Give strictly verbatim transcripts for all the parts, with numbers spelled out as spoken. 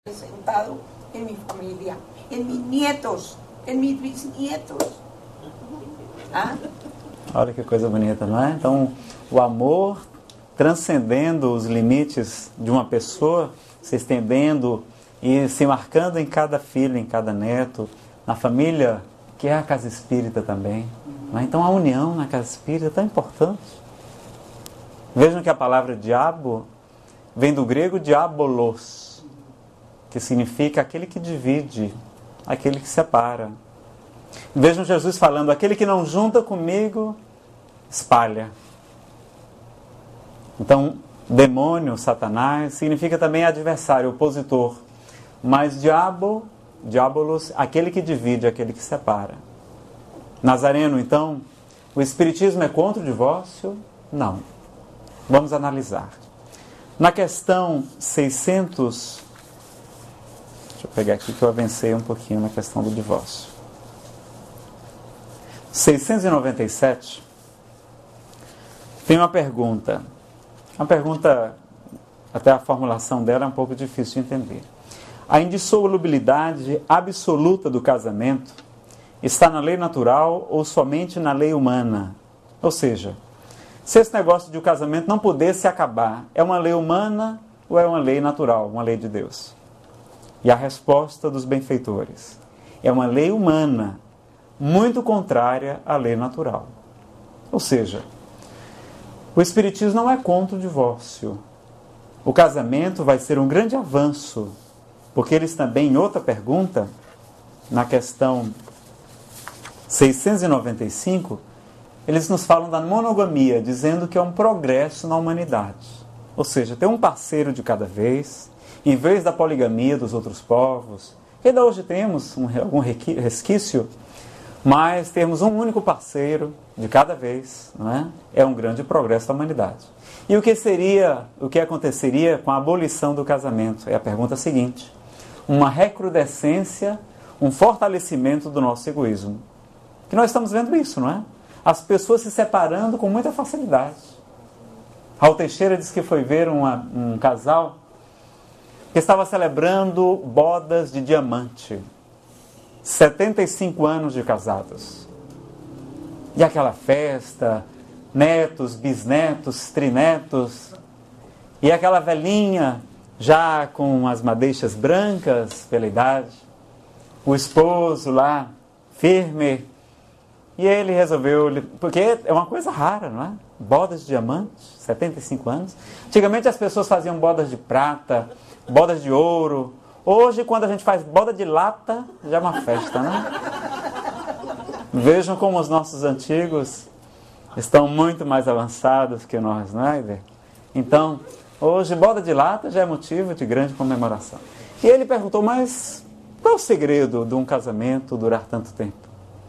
sentado en mi familia, en mis nietos, en mis bisnietos. Ah? Olha que coisa bonita, não é? Então, o amor transcendendo os limites de uma pessoa, se estendendo e se marcando em cada filho, em cada neto, na família, que é a casa espírita também. Não é? Então, a união na casa espírita é tão importante. Vejam que a palavra diabo vem do grego diabolos, que significa aquele que divide, aquele que separa. Vejam Jesus falando, aquele que não junta comigo, espalha. Então, demônio, Satanás, significa também adversário, opositor. Mas diabo, diabolos, aquele que divide, aquele que separa. Nazareno, então, o Espiritismo é contra o divórcio? Não. Vamos analisar. Na questão seiscentos... Deixa eu pegar aqui que eu avancei um pouquinho na questão do divórcio. seiscentos e noventa e sete, tem uma pergunta. Uma pergunta, até a formulação dela é um pouco difícil de entender. A indissolubilidade absoluta do casamento está na lei natural ou somente na lei humana? Ou seja, se esse negócio de o casamento não pudesse acabar, é uma lei humana ou é uma lei natural, uma lei de Deus? E a resposta dos benfeitores é uma lei humana, muito contrária à lei natural. Ou seja, o Espiritismo não é contra o divórcio. O casamento vai ser um grande avanço, porque eles também, em outra pergunta, na questão seiscentos e noventa e cinco, eles nos falam da monogamia, dizendo que é um progresso na humanidade. Ou seja, ter um parceiro de cada vez, em vez da poligamia dos outros povos, que ainda hoje temos um, algum resquício, mas termos um único parceiro de cada vez, não é? É um grande progresso da humanidade. E o que seria, o que aconteceria com a abolição do casamento? É a pergunta seguinte. Uma recrudescência, um fortalecimento do nosso egoísmo. Que nós estamos vendo isso, não é? As pessoas se separando com muita facilidade. Raul Teixeira disse que foi ver uma, um casal que estava celebrando bodas de diamante. setenta e cinco anos de casados. E aquela festa, netos, bisnetos, trinetos, e aquela velhinha já com as madeixas brancas pela idade, o esposo lá, firme, e ele resolveu, porque é uma coisa rara, não é? Bodas de diamante, setenta e cinco anos. Antigamente as pessoas faziam bodas de prata, bodas de ouro. Hoje, quando a gente faz boda de lata, já é uma festa, né? Vejam como os nossos antigos estão muito mais avançados que nós, não é, Iver? Então, hoje, boda de lata já é motivo de grande comemoração. E ele perguntou, mas qual é o segredo de um casamento durar tanto tempo?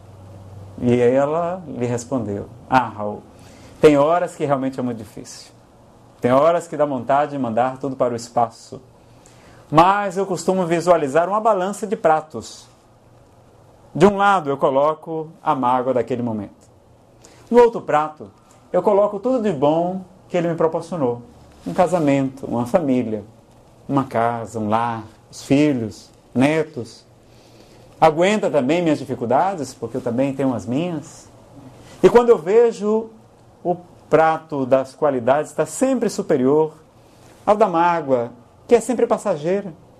E ela lhe respondeu, ah, Raul, tem horas que realmente é muito difícil. Tem horas que dá vontade de mandar tudo para o espaço. Mas eu costumo visualizar uma balança de pratos. De um lado eu coloco a mágoa daquele momento. No outro prato eu coloco tudo de bom que ele me proporcionou. Um casamento, uma família, uma casa, um lar, os filhos, netos. Aguenta também minhas dificuldades, porque eu também tenho as minhas. E quando eu vejo o prato das qualidades está sempre superior ao da mágoa, que é sempre passageira.